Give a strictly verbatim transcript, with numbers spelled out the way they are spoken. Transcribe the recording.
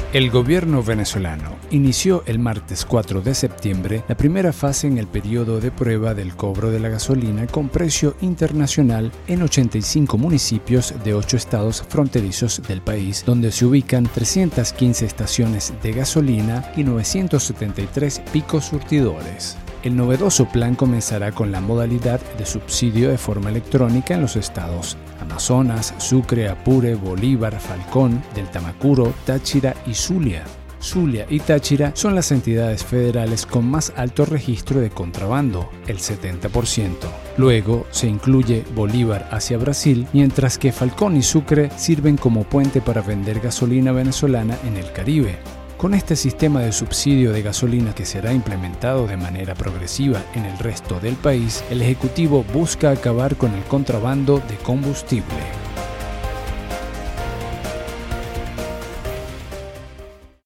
El gobierno venezolano inició el martes cuatro de septiembre la primera fase en el periodo de prueba del cobro de la gasolina con precio internacional en ochenta y cinco municipios de ocho estados fronterizos del país, donde se ubican trescientas quince estaciones de gasolina y novecientos setenta y tres picos surtidores. El novedoso plan comenzará con la modalidad de subsidio de forma electrónica en los estados Amazonas, Sucre, Apure, Bolívar, Falcón, del Tamacuro, Táchira y Zulia. Zulia y Táchira son las entidades federales con más alto registro de contrabando, el setenta por ciento. Luego se incluye Bolívar hacia Brasil, mientras que Falcón y Sucre sirven como puente para vender gasolina venezolana en el Caribe. Con este sistema de subsidio de gasolina que será implementado de manera progresiva en el resto del país, el Ejecutivo busca acabar con el contrabando de combustible.